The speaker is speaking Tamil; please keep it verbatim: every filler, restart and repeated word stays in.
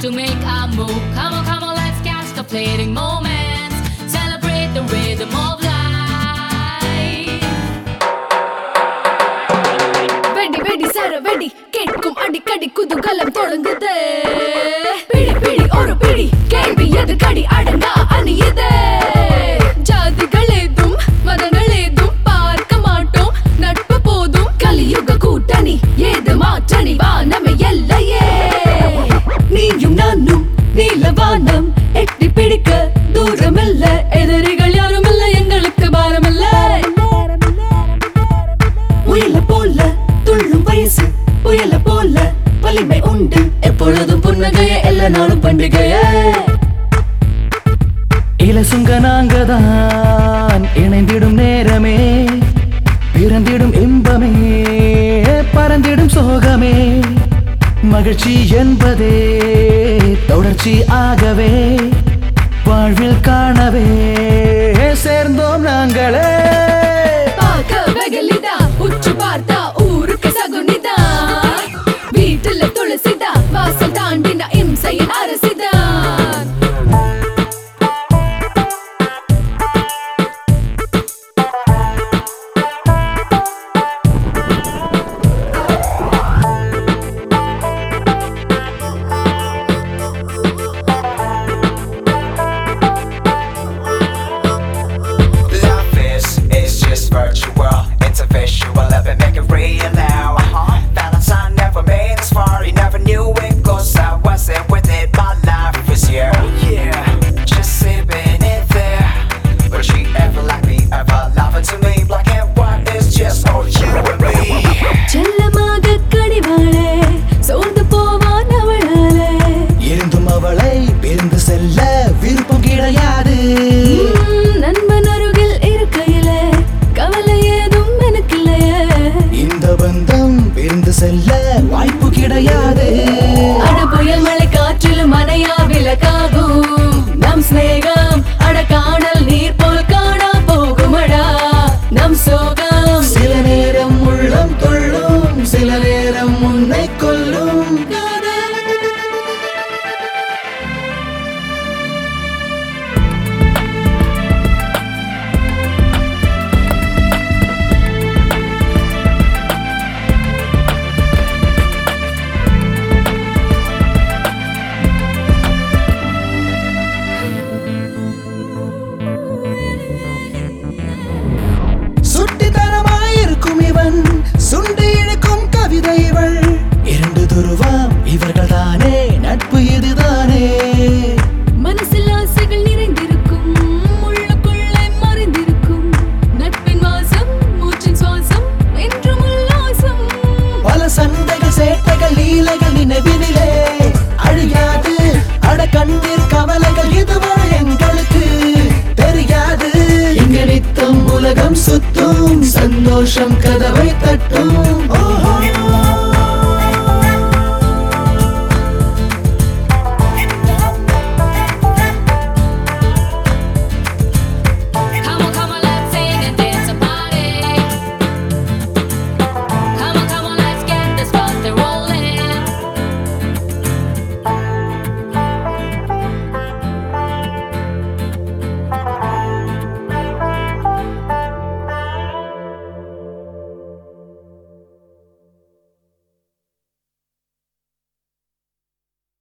to make a move. Come on, come on, let's catch the fleeting moments. Celebrate the rhythm of life. வெடி வெடி சர வெடி கேட்கும் அடிக்கடி குதூகலம் தொடங்குது. பிடி பிடி ஒரு பிடி கேள்வி எதுக்கடி அடங்கா அணியுது. ஜாதிகள் ஏதும் மதங்கள் ஏதும் பார்க்க மாட்டோம், நட்பு போதும். கலியுக கூட்டணி ஏது மாற்றணி வானமே எல்லையே. நீயும் நானும் நீலவானம் எட்டி பிடிக்க தூரமில்ல. எதிரிகள் யாரும் இல்ல, எங்களுக்கு பாரமில்ல. முயல போல துள்ளும் வயசு புயல போல வலிமை உண்டு. எப்பொழுதும் புன்னகைய எல்லா நாளும் பண்டிகைய. இலசுங்க நாங்கதான் இணைந்திடும் நேரமே, பிறந்திடும் இன்பமே பறந்திடும் சோகமே. மகிழ்ச்சி என்பதே தொடர்ச்சி ஆகவே வாழ்வில் காணவே சேர்ந்தோம் நாங்களே. பார்க்க வெகலிதா உற்று பார்த்தா ஊருக்கு சகுனிதா. வீட்டுல துளசிதா வாசல் தாண்டின இம்சையின் அரசிதா. Virtual, it's a visual, let me make it real now. Uh-huh. Valentine never made us far, he never knew it, cause I wasn't with it, my life was here. Yeah, just sipping it there. But she ever like me, ever loving to me, black and white is just all you and me. செல்லமாக கடிவாளே சோர்ந்து போவான் அவளாலே. இருந்தும் அவளை பிரிந்து செல்ல விருப்பம் கிடையாது. நண்பன் அருகில் இருக்கையிலே கவலை ஏதும் எனக்கு இல்லையே. இந்த பந்தம் பிரிந்து செல்ல வாய்ப்பு கிடையாது. அட புயல் மழை காற்றிலும் மனையா விலகாகும் நம் ஸ்நேகம். அட காணல் நீர் போல் காணா போகுமடா நம் சோகம். சில நேரம் உள்ளம் கொள்ளும், சில நேரம் உன்னை கொல்லும். சுட்டித்தனமாயிருக்கும் இவன், சுண்டி இழுக்கும் கவிதை இவள். இரண்டு துருவம் இவர்கள் தானே, நட்பு இதுதானே. மனசில் ஆசைகள் நிறைந்திருக்கும், உள்ளுக்குள்ளே மறைந்திருக்கும். நட்பின் வாசம் மூச்சின் சுவாசம் என்றும் உல்லாசம். பல சண்டைகள் சேட்டைகள் லீலைகள் நினைவினிலே அழியாது. அட கண்ணீர் கவலைகள் இதுவரை எங்களுக்கு தெரியாது. இங்க நித்தம் உலகம் சுத்தும், சந்தோஷம் கதவை